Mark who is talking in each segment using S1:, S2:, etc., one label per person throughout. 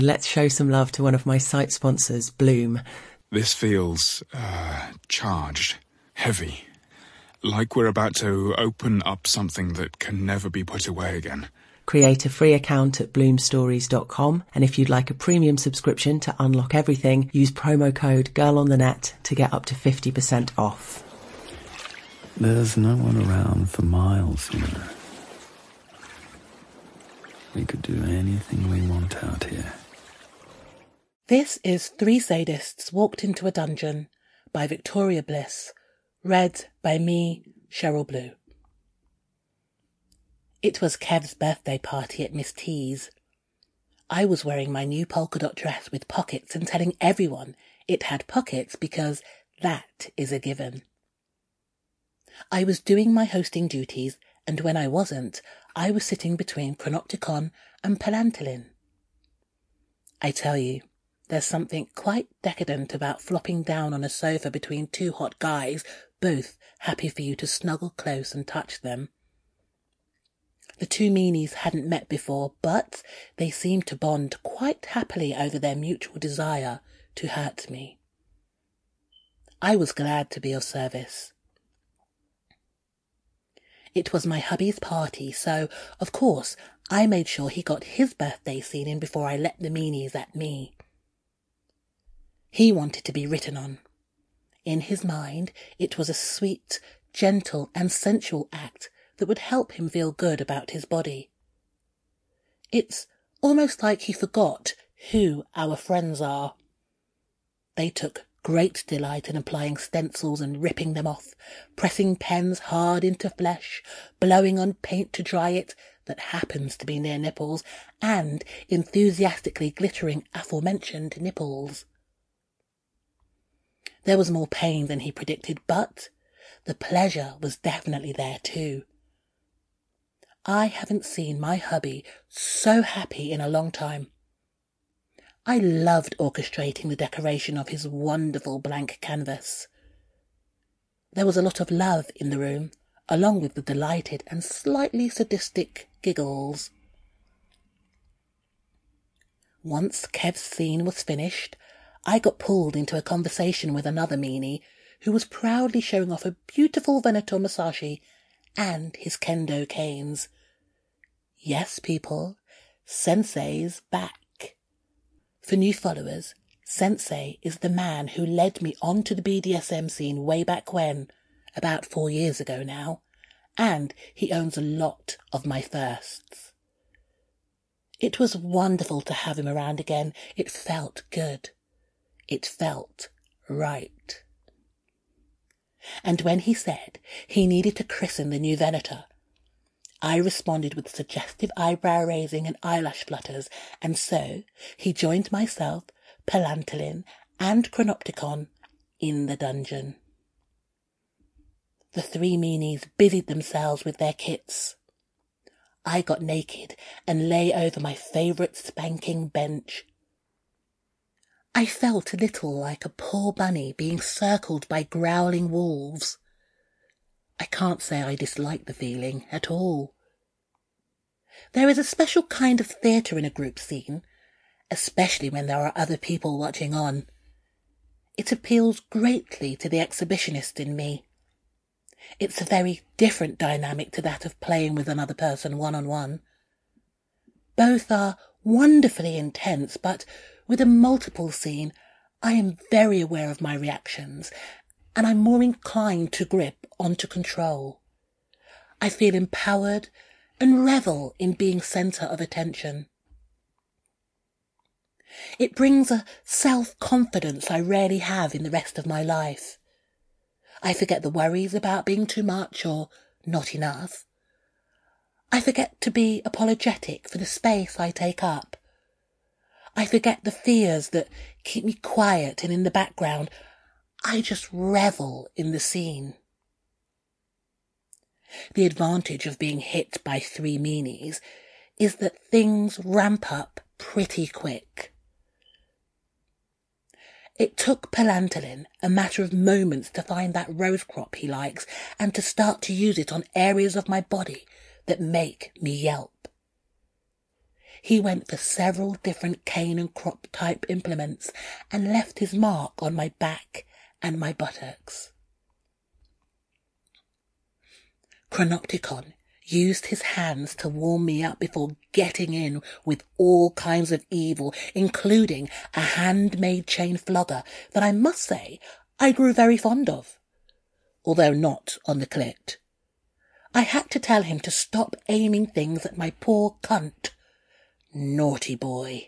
S1: Let's show some love to one of my site sponsors, Bloom.
S2: This feels, charged, heavy. Like we're about to open up something that can never be put away again.
S1: Create a free account at bloomstories.com, and if you'd like a premium subscription to unlock everything, use promo code GIRLONTHENET to get up to 50% off.
S3: There's no one around for miles, you know. We could do anything we want out here.
S4: This is Three Sadists Walked into a Dungeon by Victoria Bliss, read by me, Cheryl Blue. It was Kev's birthday party at Miss T's. I was wearing my new polka dot dress with pockets and telling everyone it had pockets because that is a given. I was doing my hosting duties, and when I wasn't, I was sitting between Chronopticon and Palantolin. I tell you, there's something quite decadent about flopping down on a sofa between two hot guys, both happy for you to snuggle close and touch them. The two meanies hadn't met before, but they seemed to bond quite happily over their mutual desire to hurt me. I was glad to be of service. It was my hubby's party, so, of course, I made sure he got his birthday scene in before I let the meanies at me. He wanted to be written on. In his mind, it was a sweet, gentle, and sensual act that would help him feel good about his body. It's almost like he forgot who our friends are. They took great delight in applying stencils and ripping them off, pressing pens hard into flesh, blowing on paint to dry it that happens to be near nipples, and enthusiastically glittering aforementioned nipples. There was more pain than he predicted, but the pleasure was definitely there too. I haven't seen my hubby so happy in a long time. I loved orchestrating the decoration of his wonderful blank canvas. There was a lot of love in the room, along with the delighted and slightly sadistic giggles. Once Kev's scene was finished, I got pulled into a conversation with another meanie who was proudly showing off a beautiful Veneto Musashi and his kendo canes. Yes, people, Sensei's back. For new followers, Sensei is the man who led me onto the BDSM scene way back when, about 4 years ago now, and he owns a lot of my firsts. It was wonderful to have him around again. It felt good. It felt right. And when he said he needed to christen the new Venator, I responded with suggestive eyebrow raising and eyelash flutters, and so he joined myself, Palantolin, and Chronopticon in the dungeon. The three meanies busied themselves with their kits. I got naked and lay over my favourite spanking bench. I felt a little like a poor bunny being circled by growling wolves. I can't say I dislike the feeling at all. There is a special kind of theatre in a group scene, especially when there are other people watching on. It appeals greatly to the exhibitionist in me. It's a very different dynamic to that of playing with another person one-on-one. Both are wonderfully intense, but with a multiple scene, I am very aware of my reactions, and I'm more inclined to grip onto control. I feel empowered and revel in being centre of attention. It brings a self-confidence I rarely have in the rest of my life. I forget the worries about being too much or not enough. I forget to be apologetic for the space I take up. I forget the fears that keep me quiet and in the background. I just revel in the scene. The advantage of being hit by three meanies is that things ramp up pretty quick. It took Palantolin a matter of moments to find that rose crop he likes and to start to use it on areas of my body that make me yelp. He went for several different cane and crop type implements and left his mark on my back and my buttocks. Chronopticon used his hands to warm me up before getting in with all kinds of evil, including a handmade chain flogger that I must say I grew very fond of, although not on the clit. I had to tell him to stop aiming things at my poor cunt. Naughty boy.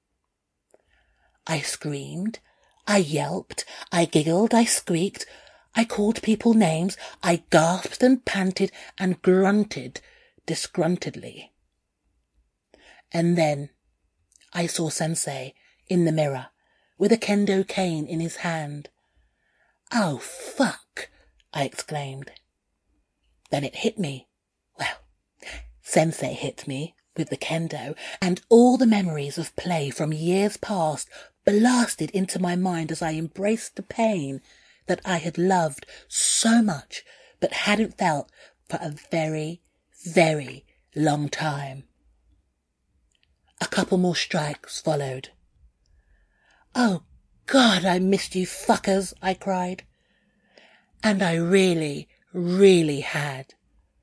S4: I screamed, I yelped, I giggled, I squeaked, I called people names, I gasped and panted and grunted disgruntledly. And then I saw Sensei in the mirror with a kendo cane in his hand. "Oh, fuck," I exclaimed. Then it hit me. Well, Sensei hit me with the kendo, and all the memories of play from years past blasted into my mind as I embraced the pain that I had loved so much but hadn't felt for a very, very long time. A couple more strikes followed. "Oh, God, I missed you fuckers," I cried. And I really, really had.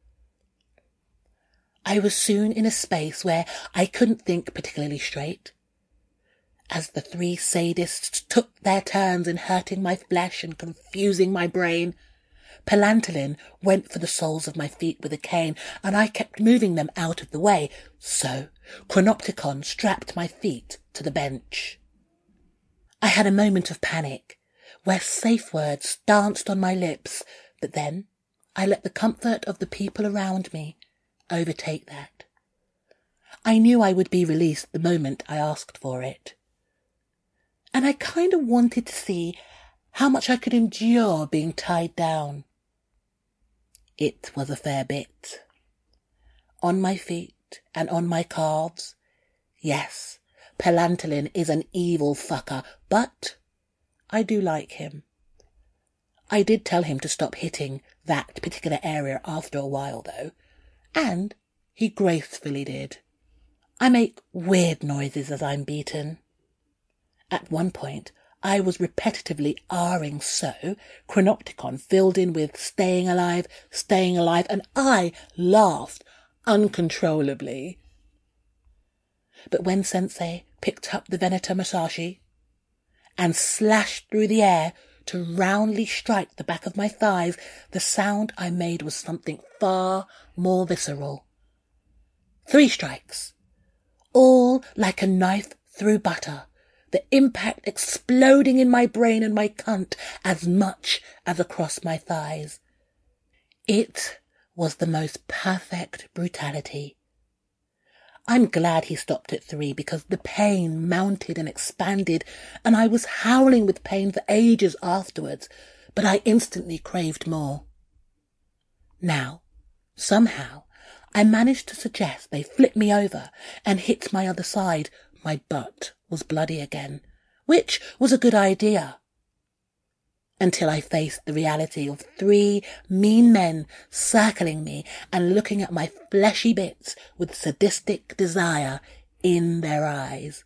S4: I was soon in a space where I couldn't think particularly straight. As the three sadists took their turns in hurting my flesh and confusing my brain, Palantolin went for the soles of my feet with a cane, and I kept moving them out of the way, so Chronopticon strapped my feet to the bench. I had a moment of panic, where safe words danced on my lips, but then I let the comfort of the people around me overtake that. I knew I would be released the moment I asked for it. And I kind of wanted to see how much I could endure being tied down. It was a fair bit. On my feet and on my calves. Yes, Palantolin is an evil fucker, but I do like him. I did tell him to stop hitting that particular area after a while, though, and he gracefully did. I make weird noises as I'm beaten. At one point, I was repetitively R-ing so Chronopticon filled in with staying alive, and I laughed uncontrollably. But when Sensei picked up the Veneto Musashi and slashed through the air to roundly strike the back of my thighs, the sound I made was something far more visceral. 3 strikes, all like a knife through butter, the impact exploding in my brain and my cunt as much as across my thighs. It was the most perfect brutality. I'm glad he stopped at 3 because the pain mounted and expanded, and I was howling with pain for ages afterwards, but I instantly craved more. Now, somehow, I managed to suggest they flip me over and hit my other side. My butt was bloody again, which was a good idea. Until I faced the reality of 3 mean men circling me and looking at my fleshy bits with sadistic desire in their eyes.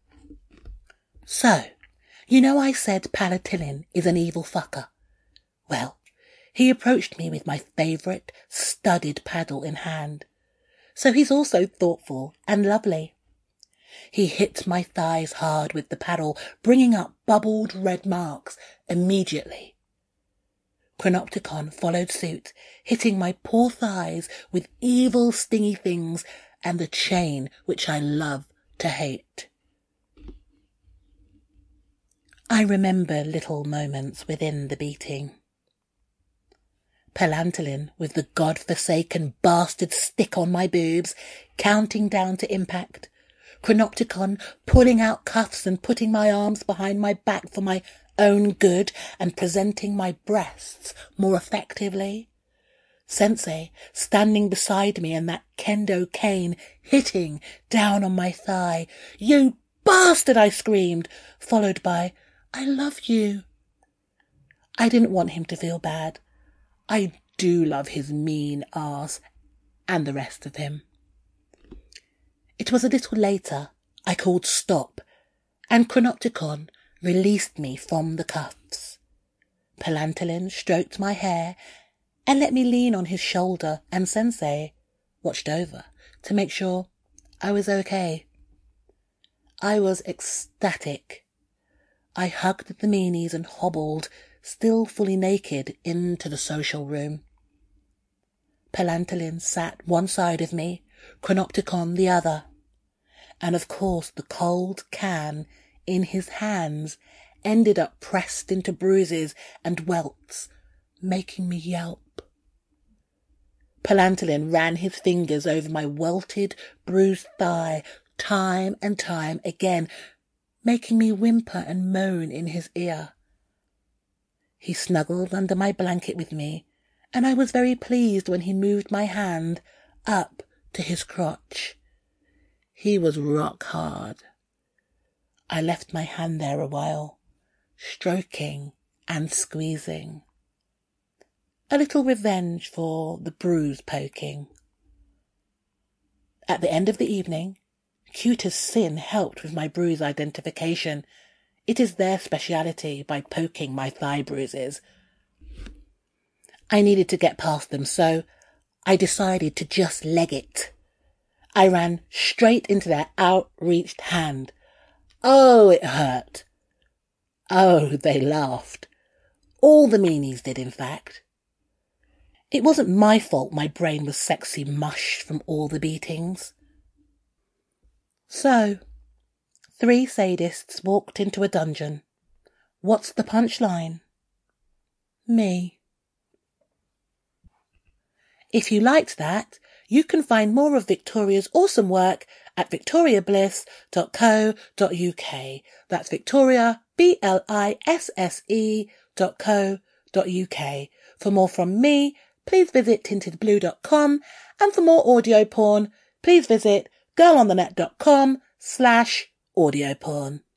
S4: So, you know I said Palantolin is an evil fucker. Well, he approached me with my favourite studded paddle in hand. So he's also thoughtful and lovely. He hit my thighs hard with the paddle, bringing up bubbled red marks immediately. Chronopticon followed suit, hitting my poor thighs with evil stingy things and the chain which I love to hate. I remember little moments within the beating. Palantolin with the god-forsaken bastard stick on my boobs, counting down to impact. Chronopticon pulling out cuffs and putting my arms behind my back for my own good and presenting my breasts more effectively. Sensei standing beside me and that kendo cane hitting down on my thigh. "You bastard!" I screamed, followed by, "I love you." I didn't want him to feel bad. I do love his mean ass and the rest of him. It was a little later I called stop, and Chronopticon released me from the cuffs. Palantolin stroked my hair and let me lean on his shoulder, and Sensei watched over to make sure I was okay. I was ecstatic. I hugged the meanies and hobbled, still fully naked, into the social room. Palantolin sat one side of me, Chronopticon the other, and of course the cold can in his hands ended up pressed into bruises and welts, making me yelp. Palantolin ran his fingers over my welted, bruised thigh time and time again, making me whimper and moan in his ear. He snuggled under my blanket with me, and I was very pleased when he moved my hand up to his crotch. He was rock hard. I left my hand there a while, stroking and squeezing. A little revenge for the bruise poking. At the end of the evening, Cuter's Sin helped with my bruise identification. It is their speciality by poking my thigh bruises. I needed to get past them, so I decided to just leg it. I ran straight into their outreached hand. Oh, it hurt. Oh, they laughed. All the meanies did, in fact. It wasn't my fault my brain was sexy mush from all the beatings. So, 3 sadists walked into a dungeon. What's the punchline? Me. If you liked that, you can find more of Victoria's awesome work at victoriabliss.co.uk. That's Victoria, BLISSE.co.uk. For more from me, please visit tintedblue.com, and for more audio porn, please visit girlonthenet.com/audio porn.